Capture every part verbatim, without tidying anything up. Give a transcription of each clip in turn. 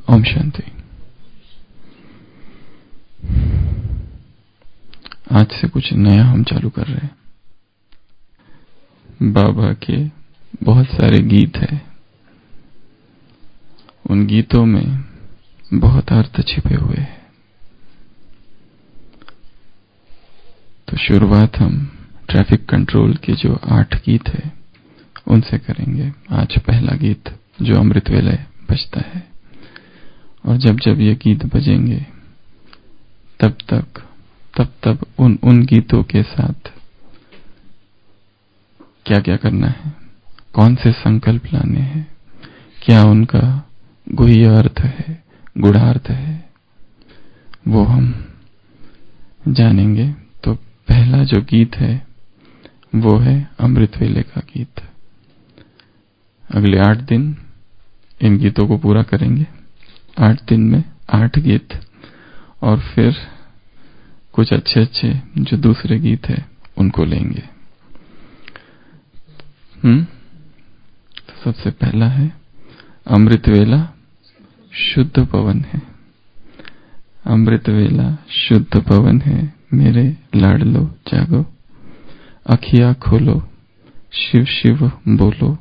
ओम शांति। आज से कुछ नया हम चालू कर रहे हैं। बाबा के बहुत सारे गीत हैं, उन गीतों में बहुत अर्थ छिपे हुए हैं। तो शुरुआत हम ट्रैफिक कंट्रोल के जो आठ गीत हैं उनसे करेंगे। आज पहला गीत जो अमृत वेले बजता है, और जब जब ये गीत बजेंगे तब तक तब तब उन उन गीतों के साथ क्या क्या करना है, कौन से संकल्प लाने हैं, क्या उनका गुह्य अर्थ है, गूढ़ार्थ है, वो हम जानेंगे। तो पहला जो गीत है वो है अमृत वेले का गीत। अगले आठ दिन इन गीतों को पूरा करेंगे। आठ दिन में आठ गीत, और फिर कुछ अच्छे अच्छे जो दूसरे गीत है उनको लेंगे। हम्म तो सबसे पहला है अमृत वेला शुद्ध पवन है। अमृत वेला शुद्ध पवन है, मेरे लाडलो जागो, अखियां खोलो, शिव शिव बोलो,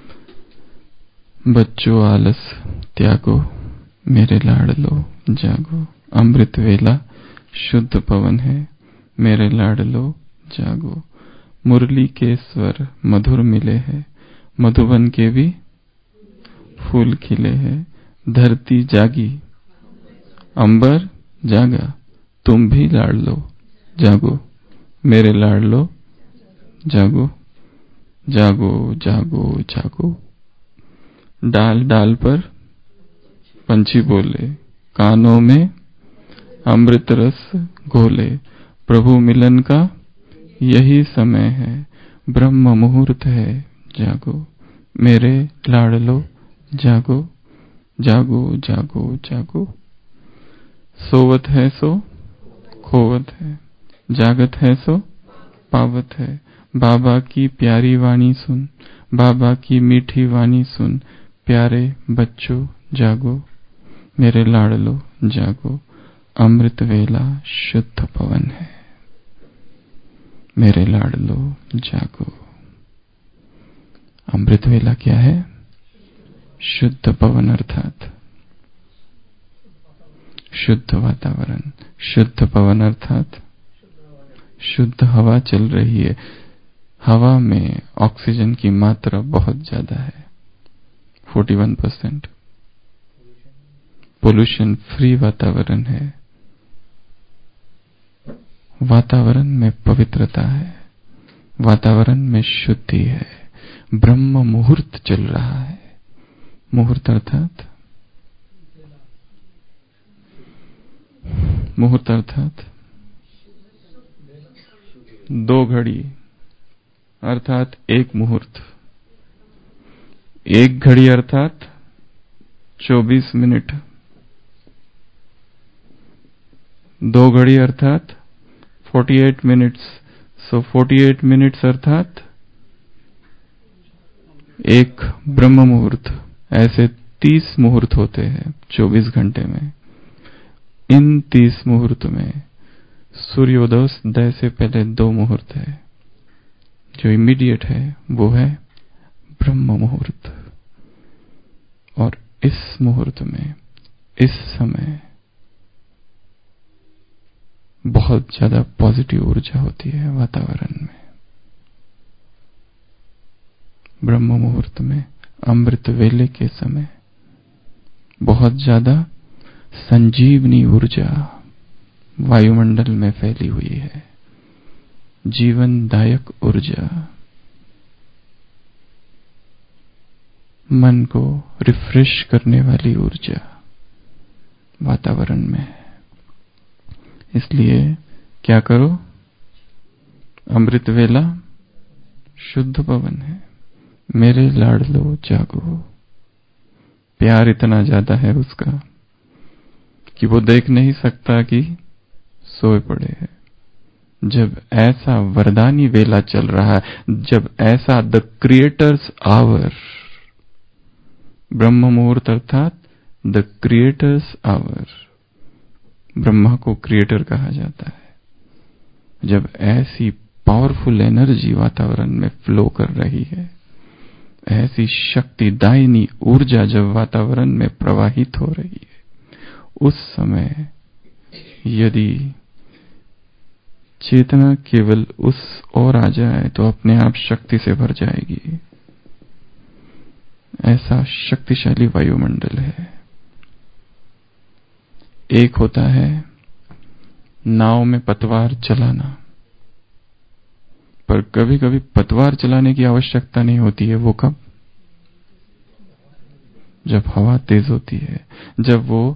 बच्चों आलस त्यागो, मेरे लाडलो जागो। अमृत वेला शुद्ध पवन है, मेरे लाडलो जागो। मुरली के स्वर मधुर मिले हैं, मधुबन के भी फूल खिले हैं। धरती जागी, अंबर जागा, तुम भी लाडलो जागो, मेरे लाडलो जागो। जागो जागो जागो। डाल डाल पर पंछी बोले, कानों में अमृत रस घोले, प्रभु मिलन का यही समय है, ब्रह्म मुहूर्त है, जागो, मेरे लाडलो जागो। जागो जागो जागो। सोवत है सो खोवत है, जागत है सो पावत है। बाबा की प्यारी वाणी सुन, बाबा की मीठी वाणी सुन, प्यारे बच्चों जागो, मेरे लाडलो जागो। अमृत वेला शुद्ध पवन है, मेरे लाडलो जागो। अमृत वेला क्या है? शुद्ध पवन अर्थात शुद्ध वातावरण। शुद्ध पवन अर्थात शुद्ध हवा चल रही है। हवा में ऑक्सीजन की मात्रा बहुत ज्यादा है, इकतालीस परसेंट। पोल्यूशन फ्री वातावरण है। वातावरण में पवित्रता है, वातावरण में शुद्धि है। ब्रह्म मुहूर्त चल रहा है। मुहूर्त अर्थात मुहूर्त अर्थात दो घड़ी, अर्थात एक मुहूर्त। एक घड़ी अर्थात चौबीस मिनट। दो घड़ी अर्थात अड़तालीस मिनट्स। सो अड़तालीस मिनट्स अर्थात एक ब्रह्म मुहूर्त। ऐसे तीस मुहूर्त होते हैं चौबीस घंटे में। इन तीस मुहूर्त में सूर्योदय से पहले दो मुहूर्त है। जो इमीडिएट है वो है ब्रह्म मुहूर्त। और इस मुहूर्त में, इस समय बहुत ज्यादा पॉजिटिव ऊर्जा होती है वातावरण में। ब्रह्म मुहूर्त में, अमृत वेले के समय बहुत ज्यादा संजीवनी ऊर्जा वायुमंडल में फैली हुई है। जीवनदायक ऊर्जा मन को रिफ्रेश करने वाली ऊर्जा वातावरण में है। इसलिए क्या करो? अमृत वेला शुद्ध पवन है, मेरे लाडलो जागो। प्यार इतना ज्यादा है उसका कि वो देख नहीं सकता कि सोए पड़े हैं। जब ऐसा वरदानी वेला चल रहा है, जब ऐसा द क्रिएटर्स आवर, ब्रह्म मुहूर्त अर्थात द क्रिएटर्स आवर, ब्रह्मा को क्रिएटर कहा जाता है। जब ऐसी पावरफुल एनर्जी वातावरण में फ्लो कर रही है, ऐसी शक्तिदायिनी ऊर्जा जब वातावरण में प्रवाहित हो रही है, उस समय यदि चेतना केवल उस ओर आ जाए तो अपने आप शक्ति से भर जाएगी। ऐसा शक्तिशाली वायुमंडल है। एक होता है नाव में पतवार चलाना, पर कभी कभी पतवार चलाने की आवश्यकता नहीं होती है। वो कब? जब हवा तेज होती है, जब वो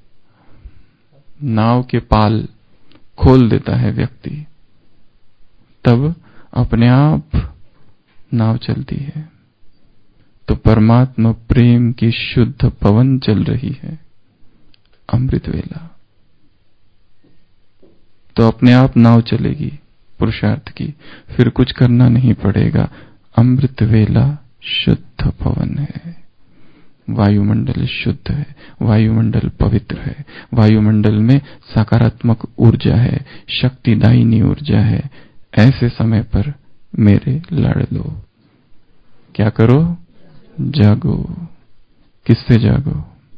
नाव के पाल खोल देता है व्यक्ति, तब अपने आप नाव चलती है। तो परमात्मा प्रेम की शुद्ध पवन चल रही है, अमृत वेला। तो अपने आप नाव चलेगी पुरुषार्थ की, फिर कुछ करना नहीं पड़ेगा। अमृत वेला शुद्ध पवन है, वायुमंडल शुद्ध है, वायुमंडल पवित्र है, वायुमंडल में सकारात्मक ऊर्जा है, शक्तिदायिनी ऊर्जा है। ऐसे समय पर मेरे लाडलो क्या करो? जागो। किससे जागो?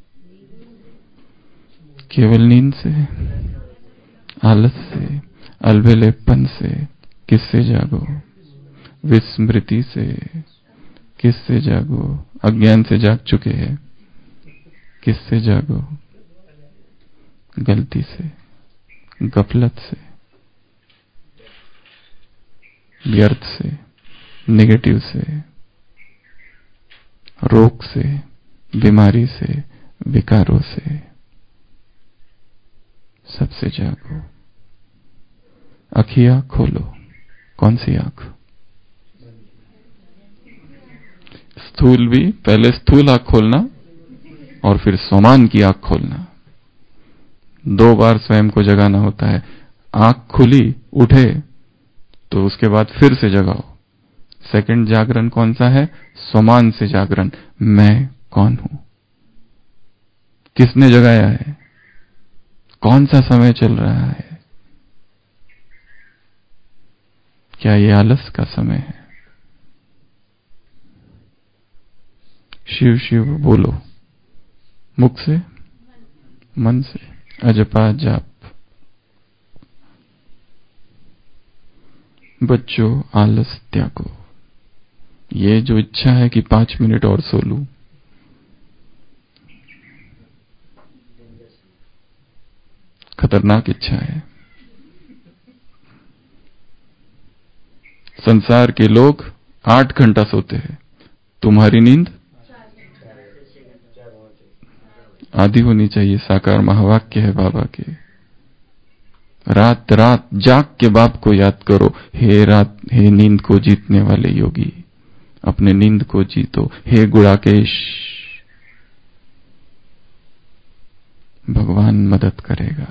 केवल नींद से, आलस से, अलबेलेपन से? किससे जागो? विस्मृति से? किससे जागो? अज्ञान से जाग चुके हैं। किससे जागो? गलती से, गफलत से, व्यर्थ से, नेगेटिव से, रोग से, बीमारी से, विकारों से। सबसे जागो। अखियां खोलो। कौन सी आंख? स्थूल भी, पहले स्थूल आंख खोलना और फिर सोमान की आंख खोलना। दो बार स्वयं को जगाना होता है। आंख खुली, उठे तो उसके बाद फिर से जगाओ। सेकंड जागरण कौन सा है? सोमान से जागरण। मैं कौन हूं? किसने जगाया है? कौन सा समय चल रहा है? क्या ये आलस का समय है? शिव शिव बोलो, मुख से, मन से, अजपा जाप। बच्चों, आलस त्यागो। ये जो इच्छा है कि पांच मिनट और सो लूं, खतरनाक इच्छा है। संसार के लोग आठ घंटा सोते हैं, तुम्हारी नींद आधी होनी चाहिए। साकार महावाक्य है बाबा के। रात रात जाग के बाप को याद करो। हे रात, हे नींद को जीतने वाले योगी, अपने नींद को जीतो। हे गुड़ाकेश, भगवान मदद करेगा।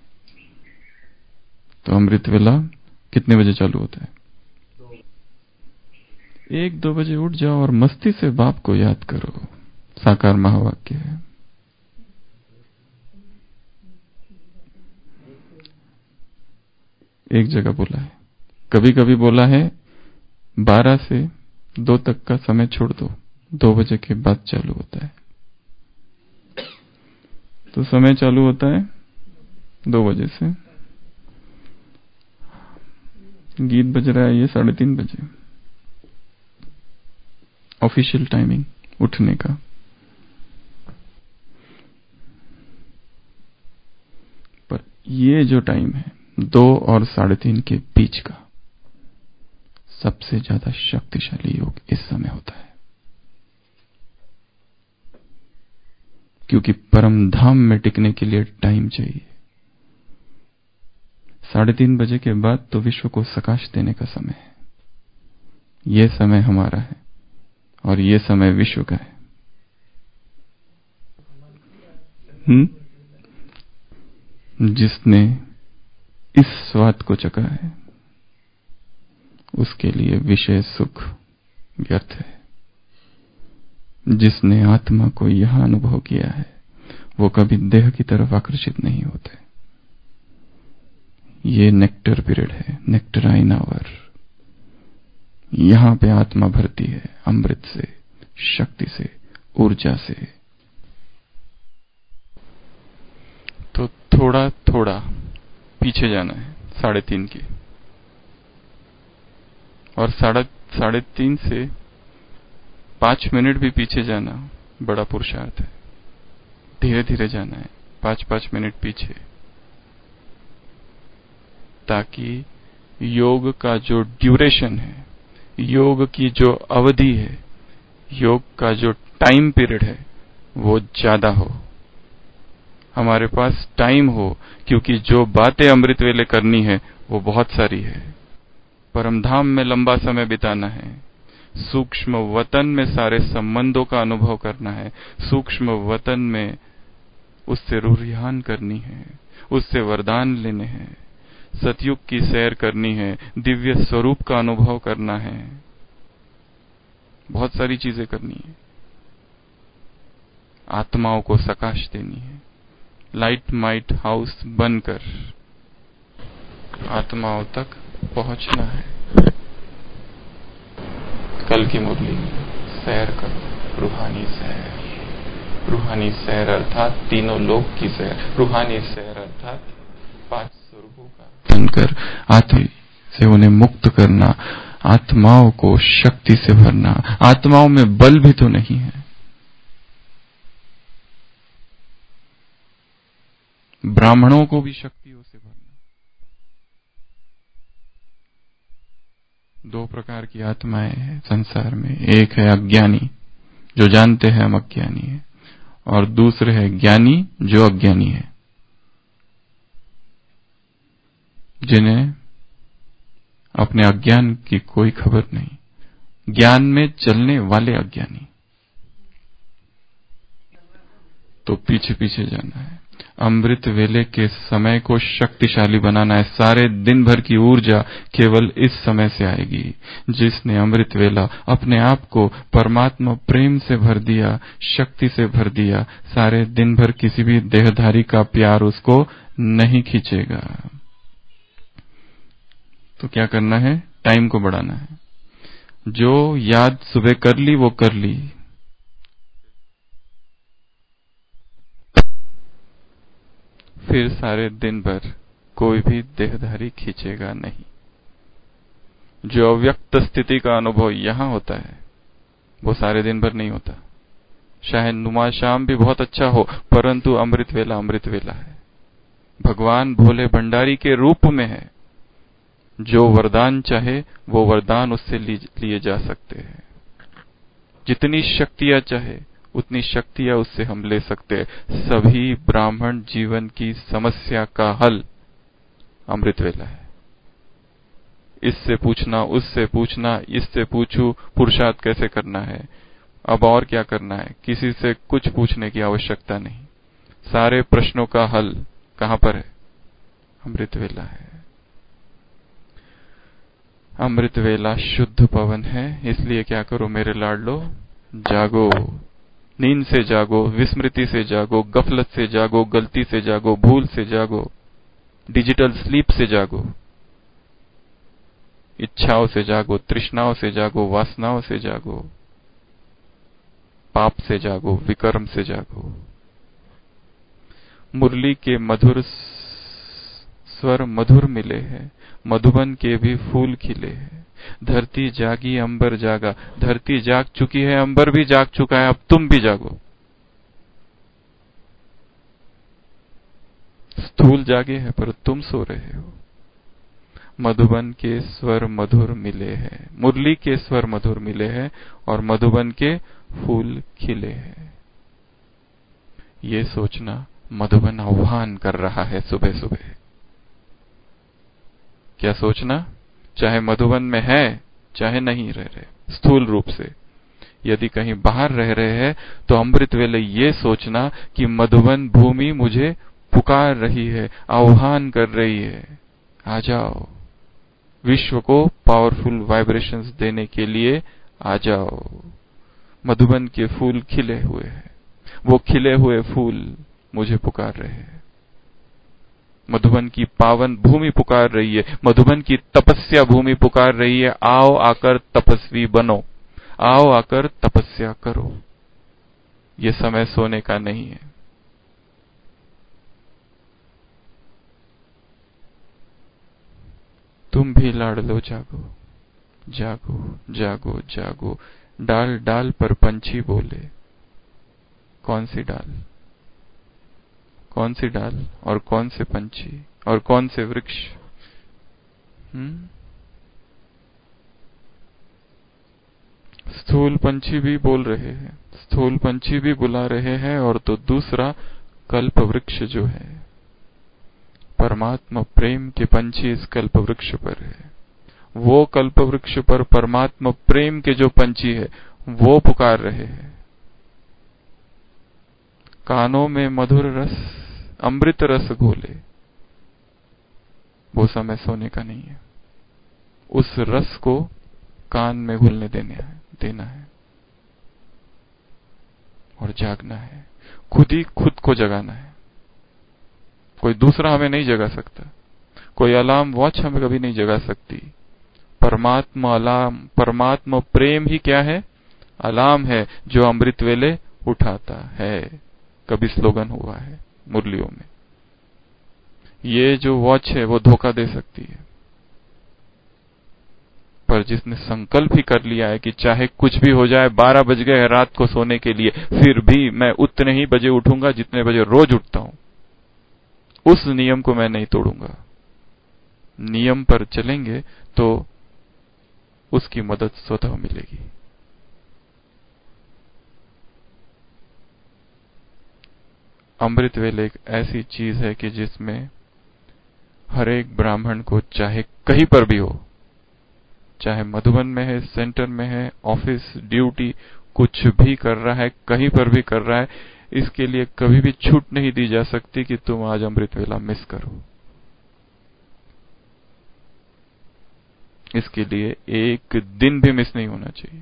तो अमृत वेला कितने बजे चालू होता है? एक दो बजे उठ जाओ और मस्ती से बाप को याद करो। साकार महावाक्य है। एक जगह बोला है, कभी कभी बोला है बारह से दो तक का समय छोड़ दो, दो बजे के बाद चालू होता है। तो समय चालू होता है दो बजे से। गीत बज रहा है ये साढ़े तीन बजे, ऑफिशियल टाइमिंग उठने का। पर ये जो टाइम है दो और साढ़े तीन के बीच का, सबसे ज्यादा शक्तिशाली योग इस समय होता है। क्योंकि परम धाम में टिकने के लिए टाइम चाहिए। साढ़े तीन बजे के बाद तो विश्व को सकाश देने का समय है। ये समय हमारा है और ये समय विश्व का है। हम्म जिसने इस स्वाद को चखा है, उसके लिए विषय सुख व्यर्थ है। जिसने आत्मा को यहां अनुभव किया है, वो कभी देह की तरफ आकर्षित नहीं होते। ये नेक्टर पीरियड है, नेक्टराइन आवर। यहां पे आत्मा भरती है अमृत से, शक्ति से, ऊर्जा से। तो थोड़ा थोड़ा पीछे जाना है साढ़े तीन की, और साढ़े साढ़े तीन से पांच मिनट भी पीछे जाना बड़ा पुरुषार्थ है। धीरे धीरे जाना है, पांच पांच मिनट पीछे, ताकि योग का जो ड्यूरेशन है, योग की जो अवधि है, योग का जो टाइम पीरियड है, वो ज्यादा हो, हमारे पास टाइम हो, क्योंकि जो बातें अमृत वेले करनी है वो बहुत सारी है। परमधाम में लंबा समय बिताना है, सूक्ष्म वतन में सारे संबंधों का अनुभव करना है, सूक्ष्म वतन में उससे रूरिहान करनी है, उससे वरदान लेने हैं, सतयुग की सैर करनी है, दिव्य स्वरूप का अनुभव करना है, बहुत सारी चीजें करनी है। आत्माओं को सकाश देनी है, लाइट माइट हाउस बनकर आत्माओं तक पहुंचना है। कल की मुरली सैर करो, रूहानी सैर। रूहानी सैर अर्थात तीनों लोक की सैर, रूहानी सैर अर्थात पांच स्वरूपों का बनकर आत्मा से उन्हें मुक्त करना, आत्माओं को शक्ति से भरना। आत्माओं में बल भी तो नहीं है, ब्राह्मणों को भी शक्तियों से भरना। दो प्रकार की आत्माएं हैं संसार में, एक है अज्ञानी जो जानते हैं हम अज्ञानी हैं, और दूसरे है ज्ञानी जो अज्ञानी है, जिन्हें अपने अज्ञान की कोई खबर नहीं, ज्ञान में चलने वाले अज्ञानी। तो पीछे पीछे जाना है, अमृत वेले के समय को शक्तिशाली बनाना है। सारे दिन भर की ऊर्जा केवल इस समय से आएगी। जिसने अमृत वेला अपने आप को परमात्मा प्रेम से भर दिया, शक्ति से भर दिया, सारे दिन भर किसी भी देहधारी का प्यार उसको नहीं खींचेगा। तो क्या करना है? टाइम को बढ़ाना है। जो याद सुबह कर ली वो कर ली, फिर सारे दिन भर कोई भी देहधारी खींचेगा नहीं। जो अव्यक्त स्थिति का अनुभव यहां होता है वो सारे दिन भर नहीं होता। शायद नुमा शाम भी बहुत अच्छा हो, परंतु अमृत वेला अमृत वेला है। भगवान भोले भंडारी के रूप में है। जो वरदान चाहे वो वरदान उससे लिए जा सकते हैं। जितनी शक्तियां चाहे उतनी शक्तियां उससे हम ले सकते हैं। सभी ब्राह्मण जीवन की समस्या का हल अमृत वेला है। इससे पूछना, उससे पूछना, इससे पूछू पुरुषार्थ कैसे करना है, अब और क्या करना है, किसी से कुछ पूछने की आवश्यकता नहीं। सारे प्रश्नों का हल कहां पर है? अमृत वेला है। अमृत वेला शुद्ध पवन है। इसलिए क्या करो मेरे लाडलो, जागो, नींद से जागो, विस्मृति से जागो, गफलत से जागो, गलती से जागो, भूल से जागो, डिजिटल स्लीप से जागो, इच्छाओं से जागो, तृष्णाओं से जागो, वासनाओं से जागो, पाप से जागो, विकर्म से जागो। मुरली के मधुर स्वर मधुर मिले हैं, मधुबन के भी फूल खिले हैं। धरती जागी अंबर जागा, धरती जाग चुकी है, अंबर भी जाग चुका है, अब तुम भी जागो। स्थूल जागे हैं पर तुम सो रहे हो। मधुबन के स्वर मधुर मिले हैं, मुरली के स्वर मधुर मिले हैं, और मधुबन के फूल खिले हैं। ये सोचना मधुबन आह्वान कर रहा है सुबह सुबह। क्या सोचना? चाहे मधुबन में है चाहे नहीं रह रहे, स्थूल रूप से यदि कहीं बाहर रह रहे हैं, तो अमृत वेले ये सोचना कि मधुबन भूमि मुझे पुकार रही है, आह्वान कर रही है, आ जाओ, विश्व को पावरफुल वाइब्रेशंस देने के लिए आ जाओ। मधुबन के फूल खिले हुए हैं। वो खिले हुए फूल मुझे पुकार रहे हैं। मधुबन की पावन भूमि पुकार रही है, मधुबन की तपस्या भूमि पुकार रही है, आओ आकर तपस्वी बनो, आओ आकर तपस्या करो। ये समय सोने का नहीं है। तुम भी लाडलो जागो, जागो जागो जागो। डाल डाल पर पंछी बोले। कौन सी डाल, कौन सी डाल और कौन से पंछी और कौन से वृक्ष? हम्म स्थूल पंछी भी बोल रहे हैं, स्थूल पंछी भी बुला रहे हैं। और तो दूसरा कल्प वृक्ष जो है, परमात्मा प्रेम के पंछी इस कल्प वृक्ष पर है। वो कल्प वृक्ष पर परमात्मा प्रेम के जो पंछी है वो पुकार रहे हैं। कानों में मधुर रस, अमृत रस घोले। वो समय सोने का नहीं है। उस रस को कान में घुलने देने है, देना है और जागना है। खुद ही खुद को जगाना है। कोई दूसरा हमें नहीं जगा सकता, कोई अलार्म वॉच हमें कभी नहीं जगा सकती। परमात्मा अलार्म, परमात्मा प्रेम ही क्या है? अलार्म है जो अमृत वेले उठाता है। कभी स्लोगन हुआ है मुरलियों में। ये जो वॉच है वो धोखा दे सकती है, पर जिसने संकल्प ही कर लिया है कि चाहे कुछ भी हो जाए, बारह बज गए रात को सोने के लिए, फिर भी मैं उतने ही बजे उठूंगा जितने बजे रोज उठता हूं, उस नियम को मैं नहीं तोड़ूंगा। नियम पर चलेंगे तो उसकी मदद स्वतः मिलेगी। अमृत वेल एक ऐसी चीज है कि जिसमें हर एक ब्राह्मण को, चाहे कहीं पर भी हो, चाहे मधुबन में है, सेंटर में है, ऑफिस ड्यूटी कुछ भी कर रहा है, कहीं पर भी कर रहा है, इसके लिए कभी भी छूट नहीं दी जा सकती कि तुम आज अमृत वेला मिस करो। इसके लिए एक दिन भी मिस नहीं होना चाहिए।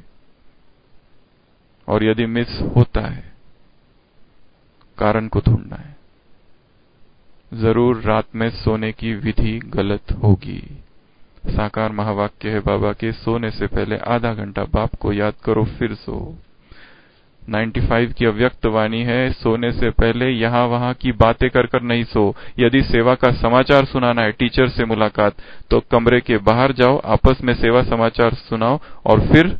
और यदि मिस होता है, कारण को ढूंढना है। जरूर रात में सोने की विधि गलत होगी। साकार महावाक्य है बाबा के, सोने से पहले आधा घंटा बाप को याद करो फिर सो। पचानवे की अव्यक्त वाणी है, सोने से पहले यहां वहां की बातें कर कर नहीं सो। यदि सेवा का समाचार सुनाना है, टीचर से मुलाकात, तो कमरे के बाहर जाओ, आपस में सेवा समाचार सुनाओ और फिर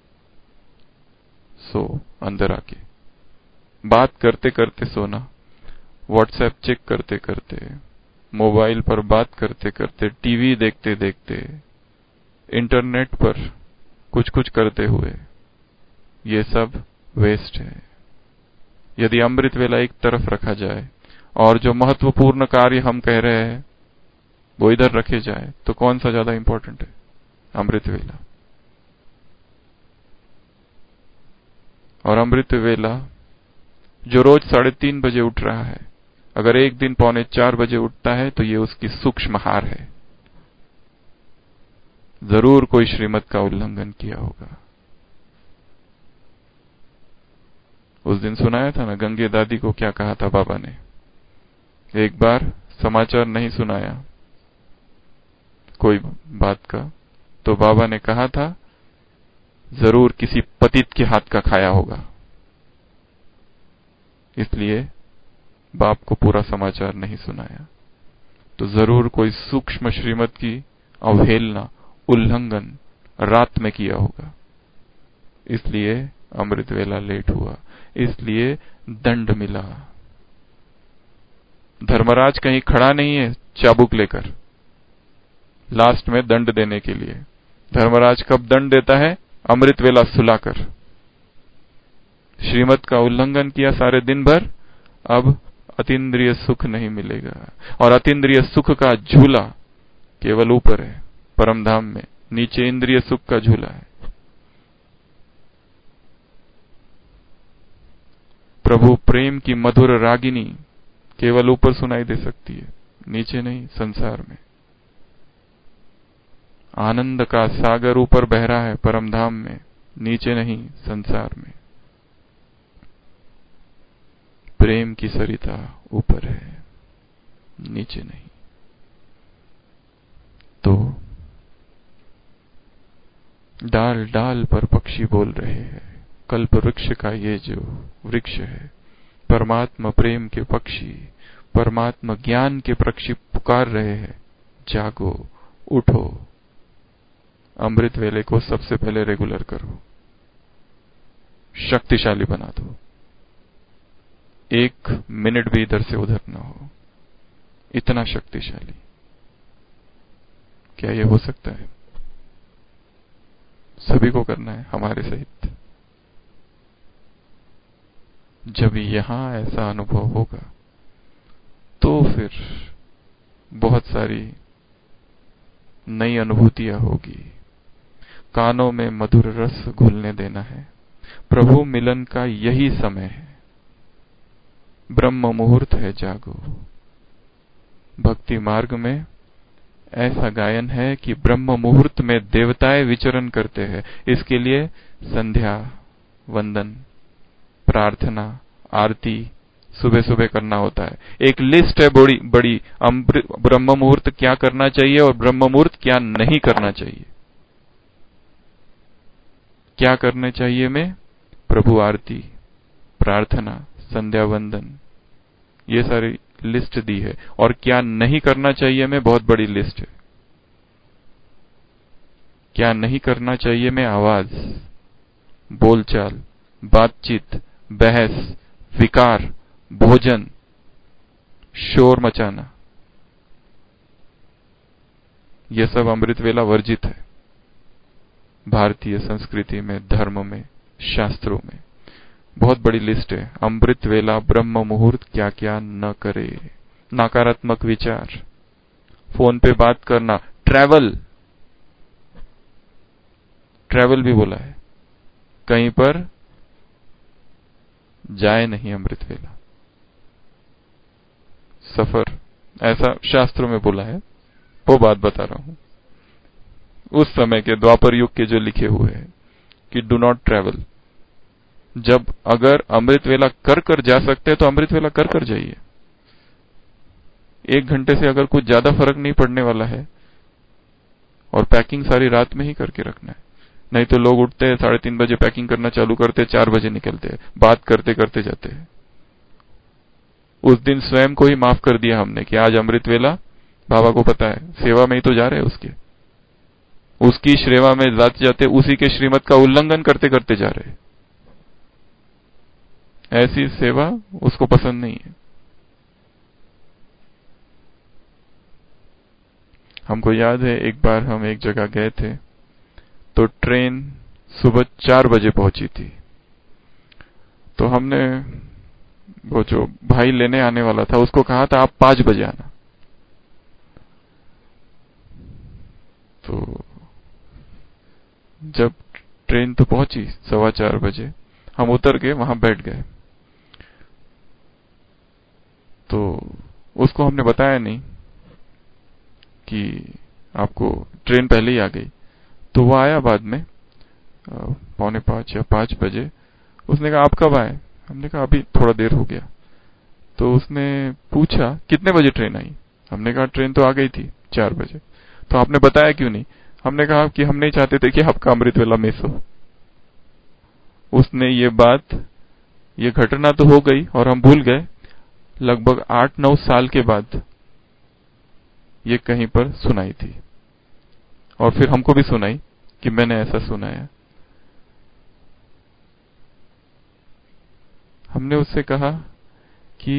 सो। अंदर आके बात करते करते सोना, व्हाट्सएप चेक करते करते, मोबाइल पर बात करते करते, टीवी देखते देखते, इंटरनेट पर कुछ कुछ करते हुए, ये सब वेस्ट है। यदि अमृत वेला एक तरफ रखा जाए और जो महत्वपूर्ण कार्य हम कह रहे हैं वो इधर रखे जाए, तो कौन सा ज्यादा इंपॉर्टेंट है? अमृत वेला। और अमृत वेला जो रोज साढ़े तीन बजे उठ रहा है, अगर एक दिन पौने चार बजे उठता है तो ये उसकी सूक्ष्म हार है। जरूर कोई श्रीमत का उल्लंघन किया होगा। उस दिन सुनाया था ना, गंगे दादी को क्या कहा था बाबा ने। एक बार समाचार नहीं सुनाया कोई बात का, तो बाबा ने कहा था जरूर किसी पतित के हाथ का खाया होगा। इसलिए बाप को पूरा समाचार नहीं सुनाया। तो जरूर कोई सूक्ष्म श्रीमत की अवहेलना, उल्लंघन रात में किया होगा। इसलिए अमृत वेला लेट हुआ, इसलिए दंड मिला। धर्मराज कहीं खड़ा नहीं है चाबुक लेकर लास्ट में दंड देने के लिए। धर्मराज कब दंड देता है? अमृत वेला सुलाकर। श्रीमत का उल्लंघन किया सारे दिन भर, अब अतीन्द्रिय सुख नहीं मिलेगा। और अतीन्द्रिय सुख का झूला केवल ऊपर है परम धाम में, नीचे इंद्रिय सुख का झूला है। प्रभु प्रेम की मधुर रागिनी केवल ऊपर सुनाई दे सकती है, नीचे नहीं, संसार में। आनंद का सागर ऊपर बह रहा है परम धाम में, नीचे नहीं, संसार में। प्रेम की सरिता ऊपर है, नीचे नहीं। तो डाल डाल पर पक्षी बोल रहे हैं, कल्प वृक्ष का ये जो वृक्ष है, परमात्मा प्रेम के पक्षी, परमात्मा ज्ञान के पक्षी पुकार रहे हैं, जागो, उठो, अमृत वेले को सबसे पहले रेगुलर करो, शक्तिशाली बना दो, एक मिनट भी इधर से उधर ना हो, इतना शक्तिशाली। क्या ये हो सकता है? सभी को करना है, हमारे सहित। जब यहां ऐसा अनुभव होगा तो फिर बहुत सारी नई अनुभूतियां होगी। कानों में मधुर रस घुलने देना है। प्रभु मिलन का यही समय है, ब्रह्म मुहूर्त है, जागो। भक्ति मार्ग में ऐसा गायन है कि ब्रह्म मुहूर्त में देवताएं विचरण करते हैं। इसके लिए संध्या, वंदन, प्रार्थना, आरती सुबह सुबह करना होता है। एक लिस्ट है बड़ी बड़ी, ब्रह्म मुहूर्त क्या करना चाहिए और ब्रह्म मुहूर्त क्या नहीं करना चाहिए। क्या करने चाहिए में प्रभु आरती, प्रार्थना, संध्या वंदन, ये सारी लिस्ट दी है। और क्या नहीं करना चाहिए में बहुत बड़ी लिस्ट है। क्या नहीं करना चाहिए में आवाज, बोलचाल, बातचीत, बहस, विकार, भोजन, शोर मचाना, यह सब अमृत वेला वर्जित है। भारतीय संस्कृति में, धर्म में, शास्त्रों में बहुत बड़ी लिस्ट है। अमृत वेला ब्रह्म मुहूर्त क्या क्या न करे। नकारात्मक विचार, फोन पे बात करना, ट्रैवल, ट्रैवल भी बोला है, कहीं पर जाए नहीं अमृत वेला, सफर, ऐसा शास्त्रों में बोला है। वो बात बता रहा हूं, उस समय के द्वापर युग के जो लिखे हुए हैं कि डू नॉट ट्रैवल। जब अगर अमृत वेला कर कर जा सकते हैं तो अमृत वेला कर कर जाइए। एक घंटे से अगर कुछ ज्यादा फर्क नहीं पड़ने वाला है, और पैकिंग सारी रात में ही करके रखना है। नहीं तो लोग उठते हैं साढ़े तीन बजे पैकिंग करना चालू करते, चार बजे निकलते हैं, बात करते करते जाते हैं। उस दिन स्वयं को ही माफ कर दिया हमने कि आज अमृत वेला, बाबा को पता है सेवा में ही तो जा रहे हैं, उसके उसकी सेवा में जाते जाते उसी के श्रीमत का उल्लंघन करते करते जा रहे हैं। ऐसी सेवा उसको पसंद नहीं है। हमको याद है एक बार हम एक जगह गए थे, तो ट्रेन सुबह चार बजे पहुंची थी। तो हमने वो जो भाई लेने आने वाला था उसको कहा था आप पांच बजे आना। तो जब ट्रेन तो पहुंची सवा चार बजे, हम उतर के वहां बैठ गए। तो उसको हमने बताया नहीं कि आपको ट्रेन पहले ही आ गई। तो वो आया बाद में पौने पांच या पांच बजे। उसने कहा आप कब आए? हमने कहा अभी थोड़ा देर हो गया। तो उसने पूछा कितने बजे ट्रेन आई? हमने कहा ट्रेन तो आ गई थी चार बजे। तो आपने बताया क्यों नहीं? हमने कहा कि हम नहीं चाहते थे कि आपका अमृत वेला मिस हो। उसने ये बात, ये घटना तो हो गई और हम भूल गए। लगभग आठ नौ साल के बाद ये कहीं पर सुनाई थी, और फिर हमको भी सुनाई कि मैंने ऐसा सुनाया। हमने उससे कहा कि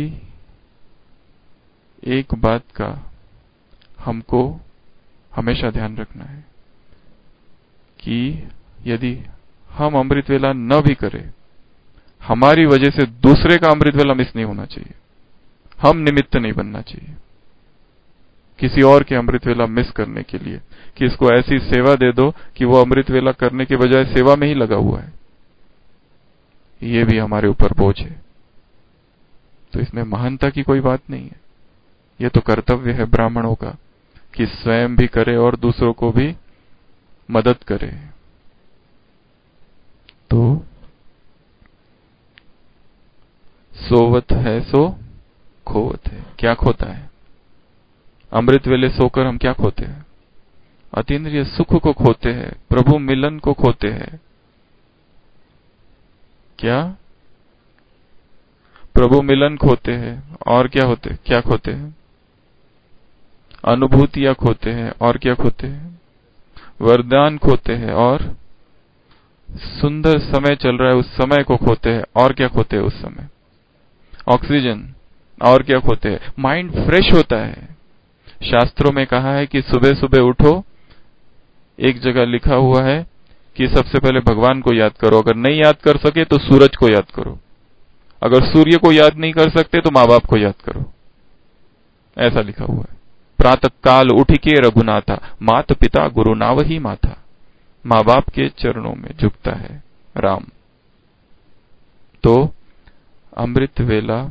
एक बात का हमको हमेशा ध्यान रखना है कि यदि हम अमृत वेला न भी करें, हमारी वजह से दूसरे का अमृत वेला मिस नहीं होना चाहिए। हम निमित्त नहीं बनना चाहिए किसी और के अमृत वेला मिस करने के लिए, कि इसको ऐसी सेवा दे दो कि वो अमृत वेला करने के बजाय सेवा में ही लगा हुआ है। ये भी हमारे ऊपर बोझ है। तो इसमें महानता की कोई बात नहीं है। ये तो कर्तव्य है ब्राह्मणों का कि स्वयं भी करे और दूसरों को भी मदद करे। तो सोवत है सो खोवत है। क्या खोता है? अमृत वेले सोकर हम क्या खोते हैं? अतीन्द्रिय सुख को खोते हैं, प्रभु मिलन को खोते हैं। क्या? प्रभु मिलन खोते हैं। और क्या होते क्या खोते हैं? अनुभूतियां खोते हैं। और क्या खोते हैं? वरदान खोते हैं। और सुंदर समय चल रहा है उस समय को खोते हैं। और क्या खोते हैं उस समय? ऑक्सीजन। और क्या खोते हैं? माइंड फ्रेश होता है। शास्त्रों में कहा है कि सुबह सुबह उठो, एक जगह लिखा हुआ है कि सबसे पहले भगवान को याद करो, अगर नहीं याद कर सके तो सूरज को याद करो, अगर सूर्य को याद नहीं कर सकते तो माँ बाप को याद करो, ऐसा लिखा हुआ है। प्रातः काल उठ के रघुनाथा, मात पिता गुरु नावही माथा। माँ बाप के चरणों में झुकता है राम। तो अमृत वेला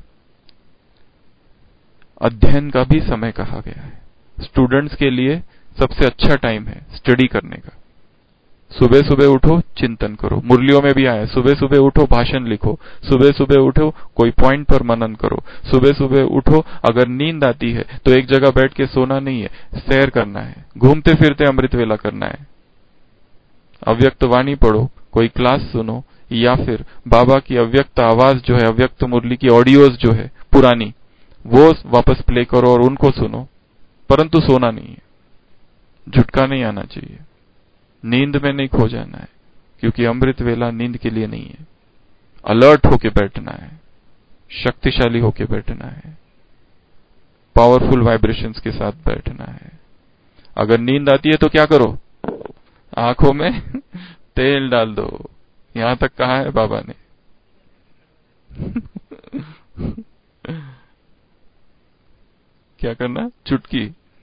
अध्ययन का भी समय कहा गया है। स्टूडेंट्स के लिए सबसे अच्छा टाइम है स्टडी करने का। सुबह सुबह उठो, चिंतन करो। मुरलियों में भी आया, सुबह सुबह उठो, भाषण लिखो। सुबह सुबह उठो, कोई पॉइंट पर मनन करो। सुबह सुबह उठो, अगर नींद आती है तो एक जगह बैठ के सोना नहीं है, सैर करना है, घूमते फिरते अमृत वेला करना है। अव्यक्त वाणी पढ़ो, कोई क्लास सुनो, या फिर बाबा की अव्यक्त आवाज जो है, अव्यक्त मुरली की ऑडियोज जो है पुरानी, वो वापस प्ले करो और उनको सुनो, परंतु सोना नहीं है, झुटका नहीं आना चाहिए, नींद में नहीं खो जाना है, क्योंकि अमृत वेला नींद के लिए नहीं है। अलर्ट होके बैठना है, शक्तिशाली होके बैठना है, पावरफुल वाइब्रेशंस के साथ बैठना है। अगर नींद आती है तो क्या करो? आंखों में तेल डाल दो। यहां तक कहा है बाबा ने। क्या करना? चुटकी।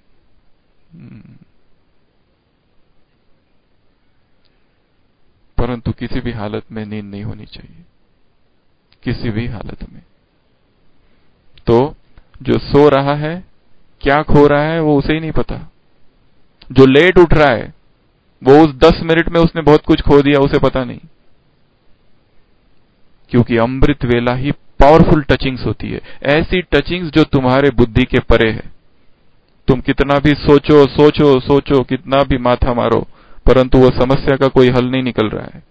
परंतु किसी भी हालत में नींद नहीं होनी चाहिए, किसी भी हालत में। तो जो सो रहा है क्या खो रहा है वो उसे ही नहीं पता। जो लेट उठ रहा है वो उस दस मिनट में उसने बहुत कुछ खो दिया, उसे पता नहीं। क्योंकि अमृत वेला ही पावरफुल टचिंग्स होती है, ऐसी टचिंग्स जो तुम्हारे बुद्धि के परे है। तुम कितना भी सोचो सोचो सोचो, कितना भी माथा मारो, परंतु वो समस्या का कोई हल नहीं निकल रहा है।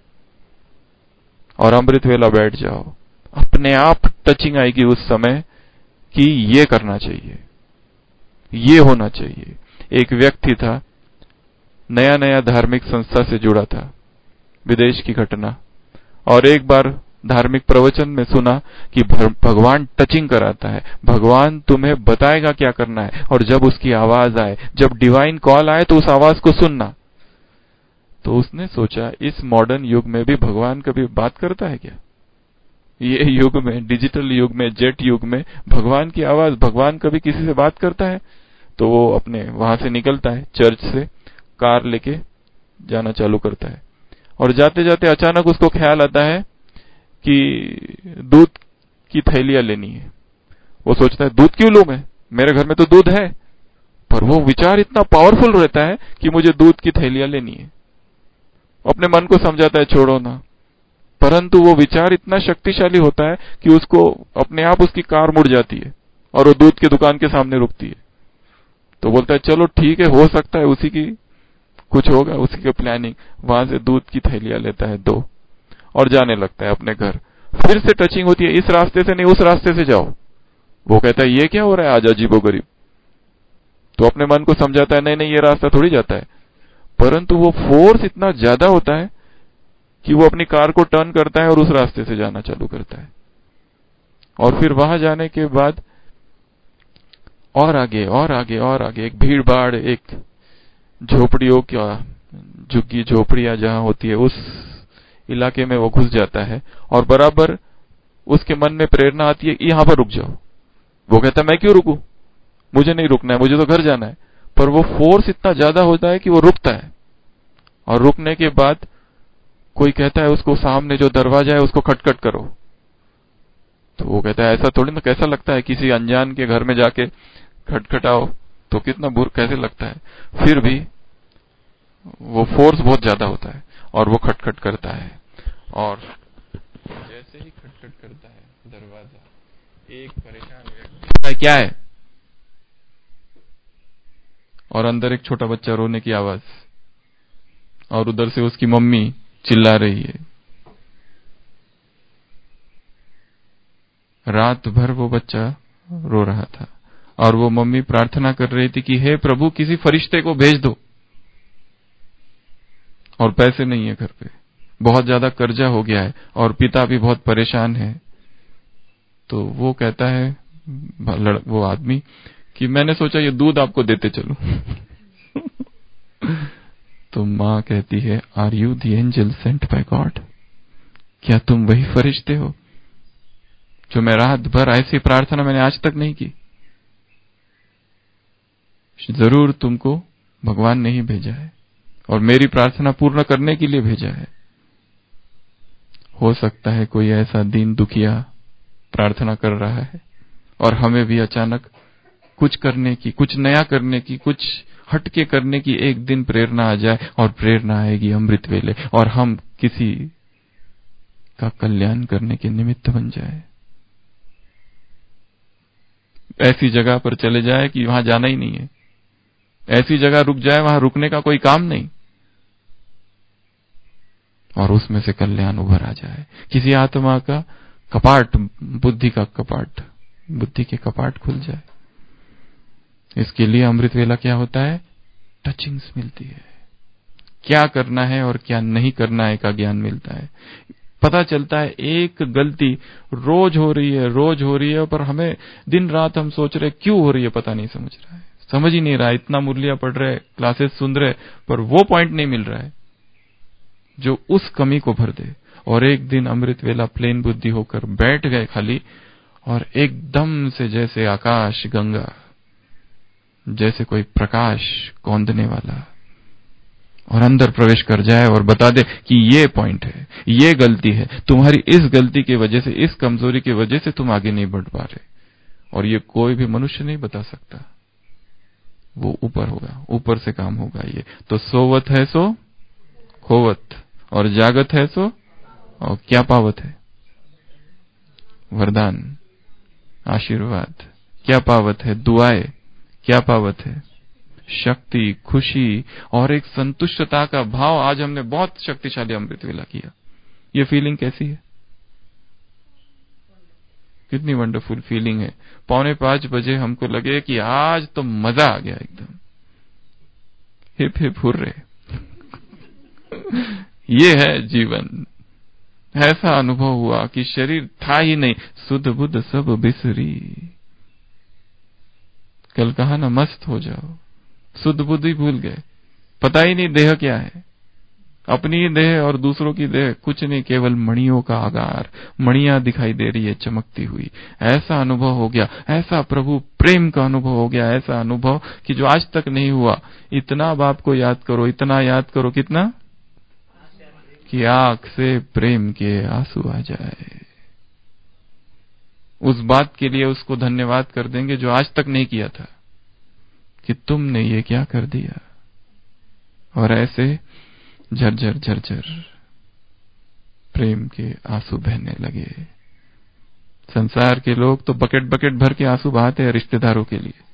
और अमृत वेला बैठ जाओ, अपने आप टचिंग आएगी उस समय कि ये करना चाहिए, ये होना चाहिए। एक व्यक्ति था, नया नया धार्मिक संस्था से जुड़ा था, विदेश की घटना, और एक बार धार्मिक प्रवचन में सुना कि भगवान टचिंग कराता है, भगवान तुम्हें बताएगा क्या करना है, और जब उसकी आवाज आए, जब डिवाइन कॉल आए तो उस आवाज को सुनना। तो उसने सोचा इस मॉडर्न युग में भी भगवान कभी बात करता है क्या? ये युग में, डिजिटल युग में, जेट युग में भगवान की आवाज, भगवान कभी किसी से बात करता है? तो वो अपने वहां से निकलता है, चर्च से कार लेके जाना चालू करता है, और जाते जाते अचानक उसको ख्याल आता है कि दूध की थैलियां लेनी है। वो सोचता है दूध क्यों लूं मैं, मेरे घर में तो दूध है। पर वो विचार इतना पावरफुल रहता है कि मुझे दूध की थैलियां लेनी है। अपने मन को समझाता है छोड़ो ना, परंतु वो विचार इतना शक्तिशाली होता है कि उसको अपने आप उसकी कार मुड़ जाती है और वो दूध की दुकान के सामने रुकती है। तो बोलता है चलो ठीक है, हो सकता है उसी की कुछ होगा, उसी की प्लानिंग। वहां से दूध की थैलियां लेता है दो, और जाने लगता है अपने घर। फिर से टचिंग होती है, इस रास्ते से नहीं उस रास्ते से जाओ। वो कहता है ये क्या हो रहा है आज अजीबोगरीब। तो अपने मन को समझाता है नहीं नहीं ये रास्ता थोड़ी जाता है, परंतु वो फोर्स इतना ज्यादा होता है कि वो अपनी कार को टर्न करता है और उस रास्ते से जाना चालू करता है। और फिर वहां जाने के बाद और आगे और आगे और आगे, एक भीड़ भाड़, एक झोपड़ियों क्या झुग्गी झोपड़ियां जहां होती है उस इलाके में वो घुस जाता है, और बराबर उसके मन में प्रेरणा आती है यहां पर रुक जाओ। वो कहता है मैं क्यों रुकूं, मुझे नहीं रुकना है, मुझे तो घर जाना है। पर वो फोर्स इतना ज्यादा होता है कि वो रुकता है, और रुकने के बाद कोई कहता है उसको सामने जो दरवाजा है उसको खटखट करो। तो वो कहता है ऐसा थोड़ी ना, कैसा लगता है किसी अनजान के घर में जाके खटखटाओ तो कितना बुर कैसे लगता है। फिर भी वो फोर्स बहुत ज्यादा होता है और वो खटखट करता है, और जैसे ही खटखट करता है दरवाजा, एक परेशान व्यक्ति क्या है, और अंदर एक छोटा बच्चा रोने की आवाज, और उधर से उसकी मम्मी चिल्ला रही है। रात भर वो बच्चा रो रहा था और वो मम्मी प्रार्थना कर रही थी कि हे प्रभु किसी फरिश्ते को भेज दो, और पैसे नहीं है घर पे, बहुत ज्यादा कर्जा हो गया है और पिता भी बहुत परेशान है। तो वो कहता है वो आदमी कि मैंने सोचा ये दूध आपको देते चलूं। तो माँ कहती है are you the angel sent by God, क्या तुम वही फरिश्ते हो जो मैं रात भर ऐसी प्रार्थना मैंने आज तक नहीं की? जरूर तुमको भगवान ने ही भेजा है और मेरी प्रार्थना पूर्ण करने के लिए भेजा है। हो सकता है कोई ऐसा दीन दुखिया प्रार्थना कर रहा है और हमें भी अचानक कुछ करने की, कुछ नया करने की, कुछ हटके करने की एक दिन प्रेरणा आ जाए, और प्रेरणा आएगी अमृत वेले, और हम किसी का कल्याण करने के निमित्त बन जाए। ऐसी जगह पर चले जाए कि वहां जाना ही नहीं है, ऐसी जगह रुक जाए वहां रुकने का कोई काम नहीं, और उसमें से कल्याण उभर आ जाए। किसी आत्मा का कपाट, बुद्धि का कपाट, बुद्धि के कपाट खुल जाए। इसके लिए अमृत वेला क्या होता है? टचिंग्स मिलती है, क्या करना है और क्या नहीं करना है का ज्ञान मिलता है। पता चलता है एक गलती रोज हो रही है, रोज हो रही है, पर हमें दिन रात हम सोच रहे क्यों हो रही है, पता नहीं समझ रहा है, समझ ही नहीं रहा है। इतना मुरलिया पढ़ रहे, क्लासेस सुन रहे, पर वो पॉइंट नहीं मिल रहा है जो उस कमी को भर दे। और एक दिन अमृत वेला प्लेन बुद्धि होकर बैठ गए खाली, और एकदम से जैसे आकाश गंगा, जैसे कोई प्रकाश कौंधने वाला, और अंदर प्रवेश कर जाए और बता दे कि ये पॉइंट है, ये गलती है, तुम्हारी इस गलती की वजह से, इस कमजोरी की वजह से तुम आगे नहीं बढ़ पा रहे। और ये कोई भी मनुष्य नहीं बता सकता, वो ऊपर होगा, ऊपर से काम होगा। ये तो सोवत है सो खोवत, और जागत है सो, और क्या पावत है? वरदान, आशीर्वाद। क्या पावत है? दुआएं। क्या पावत है? शक्ति, खुशी, और एक संतुष्टता का भाव। आज हमने बहुत शक्तिशाली अमृत वेला किया। ये फीलिंग कैसी है? कितनी वंडरफुल फीलिंग है। पौने पांच बजे हमको लगे कि आज तो मजा आ गया एकदम, हिप हिप हुर्रे। ये है जीवन। ऐसा अनुभव हुआ कि शरीर था ही नहीं, सुध बुध सब बिसरी। कल कहा ना मस्त हो जाओ, सुध बुध ही भूल गए, पता ही नहीं देह क्या है, अपनी ही देह और दूसरों की देह कुछ नहीं, केवल मणियों का आगार, मणियां दिखाई दे रही है चमकती हुई। ऐसा अनुभव हो गया, ऐसा प्रभु प्रेम का अनुभव हो गया, ऐसा अनुभव कि जो आज तक नहीं हुआ। इतना बाप को याद करो, इतना याद करो, कितना कि आंख से प्रेम के आंसू आ जाए। उस बात के लिए उसको धन्यवाद कर देंगे जो आज तक नहीं किया था, कि तुमने ये क्या कर दिया। और ऐसे झरझर झरझर प्रेम के आंसू बहने लगे। संसार के लोग तो बकेट बकेट भर के आंसू बहाते हैं रिश्तेदारों के लिए,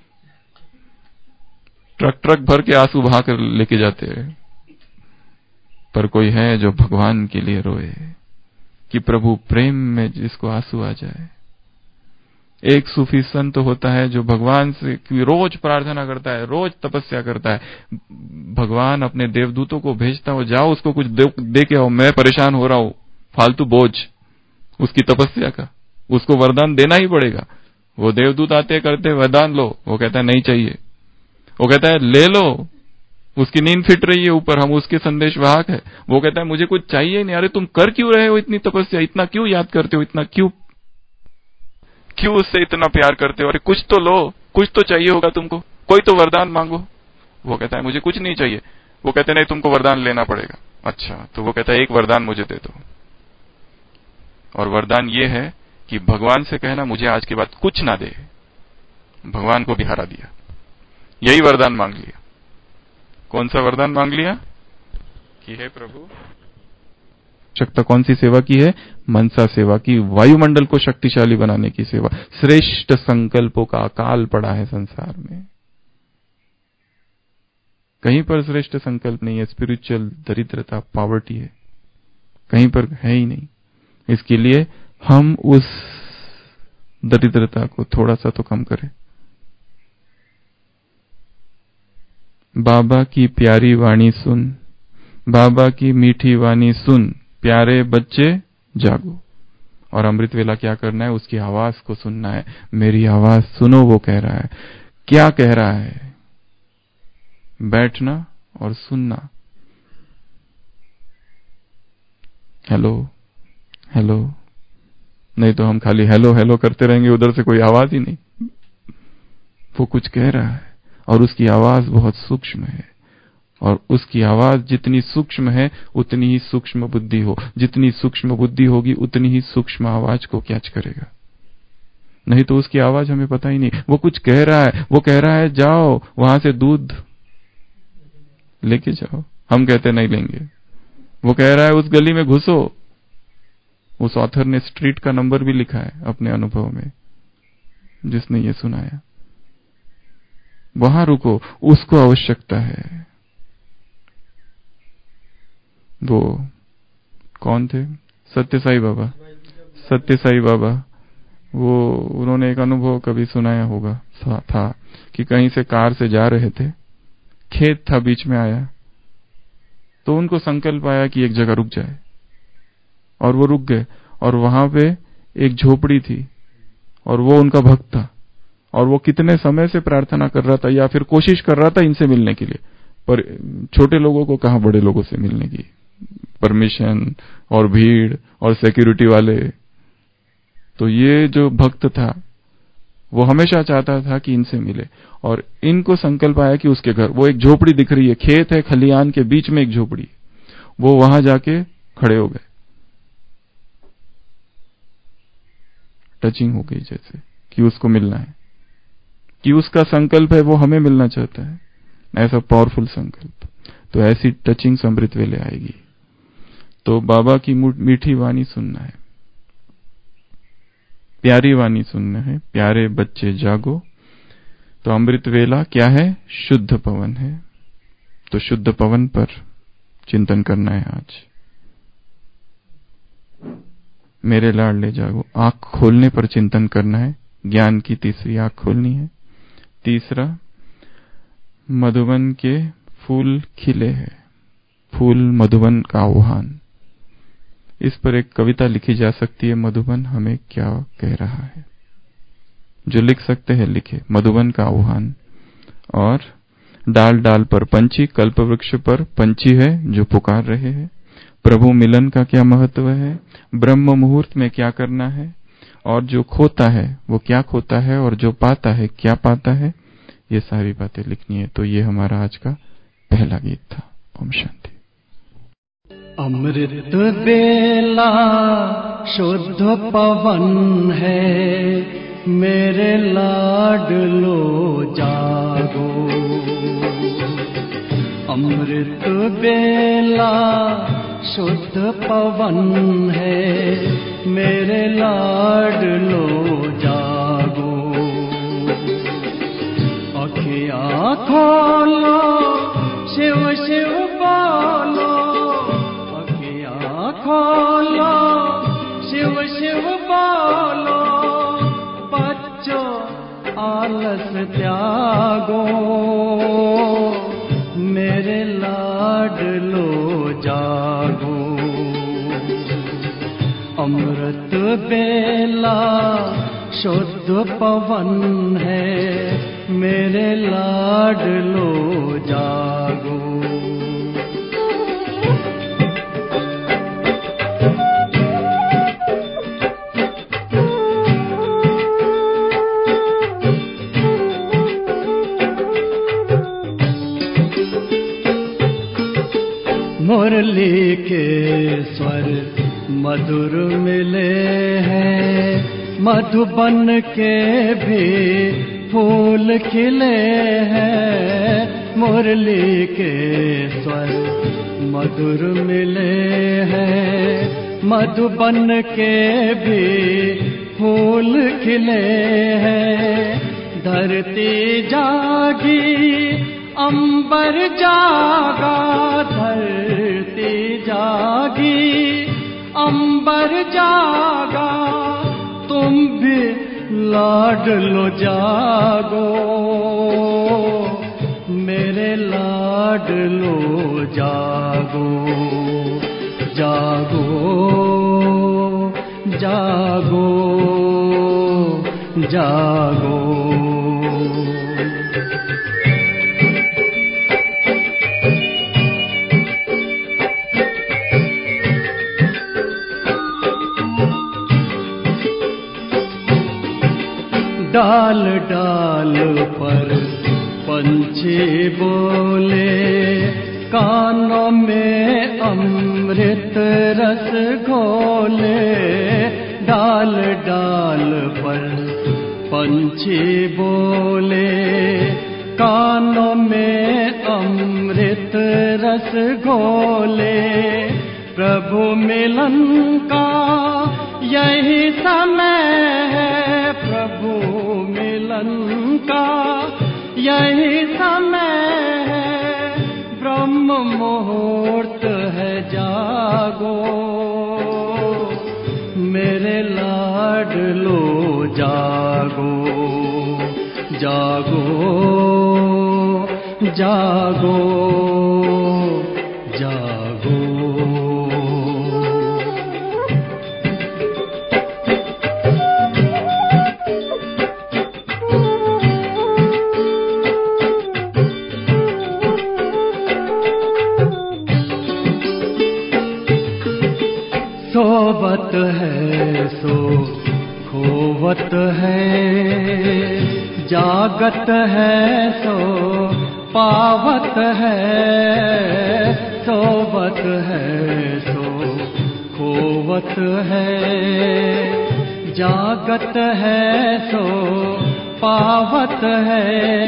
ट्रक ट्रक भर के आंसू बहा कर लेके जाते हैं। पर कोई है जो भगवान के लिए रोए, कि प्रभु प्रेम में जिसको आंसू आ जाए। एक सूफी संत होता है जो भगवान से रोज प्रार्थना करता है, रोज तपस्या करता है। भगवान अपने देवदूतों को भेजता हो, जाओ उसको कुछ दे, दे के आओ, मैं परेशान हो रहा हूं, फालतू बोझ उसकी तपस्या का, उसको वरदान देना ही पड़ेगा। वो देवदूत आते करते वरदान लो, वो कहता है नहीं चाहिए, वो कहता है ले लो, उसकी नींद फिट रही है ऊपर, हम उसके संदेश वाहक है। वो कहता है मुझे कुछ चाहिए नहीं। अरे तुम कर क्यों रहे हो इतनी तपस्या, इतना क्यों याद करते हो, इतना क्यों क्यों उससे इतना प्यार करते हो? अरे कुछ तो लो, कुछ तो चाहिए होगा तुमको, कोई तो वरदान मांगो। वो कहता है मुझे कुछ नहीं चाहिए। वो कहते नहीं तुमको वरदान लेना पड़ेगा। अच्छा, तो वो कहता है एक वरदान मुझे दे दो, और वरदान ये है कि भगवान से कहना मुझे आज के बाद कुछ ना दे। भगवान को भी हरा दिया, यही वरदान मांग लिया। कौन सा वरदान मांग लिया? कि हे प्रभु आवश्यकता कौन सी सेवा की है? मनसा सेवा की, वायुमंडल को शक्तिशाली बनाने की सेवा। श्रेष्ठ संकल्पों का अकाल पड़ा है संसार में, कहीं पर श्रेष्ठ संकल्प नहीं है। स्पिरिचुअल दरिद्रता, पॉवर्टी है, कहीं पर है ही नहीं। इसके लिए हम उस दरिद्रता को थोड़ा सा तो कम करें। बाबा की प्यारी वाणी सुन, बाबा की मीठी वाणी सुन, प्यारे बच्चे जागो। और अमृत वेला क्या करना है? उसकी आवाज को सुनना है। मेरी आवाज सुनो, वो कह रहा है। क्या कह रहा है? बैठना और सुनना। हेलो हेलो, नहीं तो हम खाली हेलो हेलो करते रहेंगे, उधर से कोई आवाज ही नहीं। वो कुछ कह रहा है और उसकी आवाज बहुत सूक्ष्म है, और उसकी आवाज जितनी सूक्ष्म है उतनी ही सूक्ष्म बुद्धि हो, जितनी सूक्ष्म बुद्धि होगी उतनी ही सूक्ष्म आवाज को कैच करेगा। नहीं तो उसकी आवाज हमें पता ही नहीं। वो कुछ कह रहा है, वो कह रहा है जाओ वहां से दूध लेके जाओ, हम कहते नहीं लेंगे। वो कह रहा है उस गली में घुसो, उस ऑथर ने स्ट्रीट का नंबर भी लिखा है अपने अनुभव में, जिसने ये सुनाया। वहां रुको, उसको आवश्यकता है। वो कौन थे? सत्य साई बाबा। सत्य साई बाबा, वो उन्होंने एक अनुभव कभी सुनाया होगा था कि कहीं से कार से जा रहे थे, खेत था, बीच में आया, तो उनको संकल्प आया कि एक जगह रुक जाए, और वो रुक गए। और वहां पे एक झोपड़ी थी, और वो उनका भक्त था, और वो कितने समय से प्रार्थना कर रहा था या फिर कोशिश कर रहा था इनसे मिलने के लिए, पर छोटे लोगों को कहां बड़े लोगों से मिलने की परमिशन, और भीड़ और सिक्योरिटी वाले। तो ये जो भक्त था वो हमेशा चाहता था कि इनसे मिले, और इनको संकल्प आया कि उसके घर, वो एक झोपड़ी दिख रही है, खेत है, खलियान के बीच में एक झोपड़ी, वो वहां जाके खड़े हो गए। टचिंग हो गई जैसे कि उसको मिलना है, कि उसका संकल्प है वो हमें मिलना चाहता है, ऐसा पावरफुल संकल्प। तो ऐसी टचिंग अमृत वेले आएगी। तो बाबा की मीठी वाणी सुनना है, प्यारी वाणी सुनना है, प्यारे बच्चे जागो। तो अमृत वेला क्या है? शुद्ध पवन है। तो शुद्ध पवन पर चिंतन करना है आज। मेरे लाडले जागो, आंख खोलने पर चिंतन करना है। ज्ञान की तीसरी आंख खोलनी है। तीसरा, मधुबन के फूल खिले हैं, फूल मधुबन का आह्वान। इस पर एक कविता लिखी जा सकती है, मधुबन हमें क्या कह रहा है। जो लिख सकते हैं लिखे, मधुबन का आह्वान। और डाल डाल पर पंछी, कल्प वृक्ष पर पंछी है जो पुकार रहे हैं। प्रभु मिलन का क्या महत्व है, ब्रह्म मुहूर्त में क्या करना है, और जो खोता है वो क्या खोता है, और जो पाता है क्या पाता है, ये सारी बातें लिखनी है। तो ये हमारा आज का पहला गीत था। ओम शांति। अमृत बेला शुद्ध पवन है, मेरे लाडलो जागो। अमृत बेला शुद्ध पवन है, मेरे लाडलो जागो। अखियाँ खोलो, शिव शिव बोलो, अखियाँ खोलो, शिव शिव बोलो। बच्चों आलस त्यागो, मेरे लाडलो जागो। अमृत बेला शुद्ध पवन है, मेरे लाडलो जागो। मुरली के स्वर मधुर मिले हैं, मधुबन के भी फूल खिले हैं। मुरली के स्वर मधुर मिले हैं, मधुबन के भी फूल खिले हैं। धरती जागी अंबर जागा, धरती जागी अंबर जागा, तुम भी लाडलो जागो, मेरे लाडलो जागो, जागो जागो जागो। डाल डाल पर पंछी बोले, कानों में अमृत रस घोले। डाल डाल पर पंछी बोले, कानों में अमृत रस घोले। प्रभु मिलन का यही समय है, प्रभु मिलन का यही समय है। ब्रह्म मुहूर्त है, जागो मेरे लाडलो जागो, जागो जागो जागो। सोवत है सो खोवत है, जागत है सो पावत है। सोवत है सो खोवत है, जागत है सो पावत है।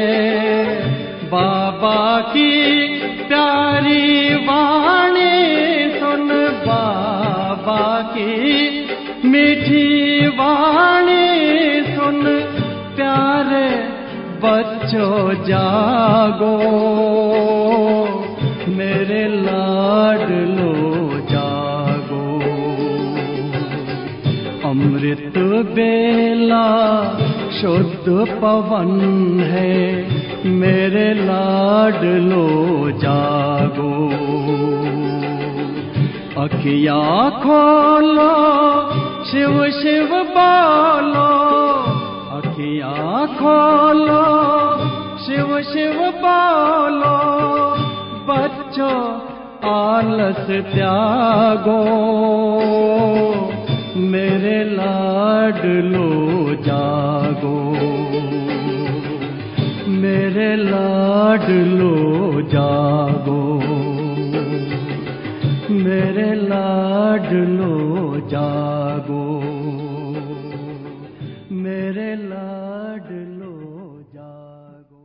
बाबा की प्यारी वाणी सुन, बाबा की मीठी वाणी सुन। प्यारे बच्चों जागो, मेरे लाडलो जागो। अमृत बेला शुद्ध पवन है, मेरे लाडलो जागो। अखियाँ खोलो शिव शिव बोलो, अखियाँ खोलो शिव शिव बोलो। बच्चों आलस त्यागो, मेरे लाडलो जागो, मेरे लाडलो जागो, मेरे लाडलो जागो।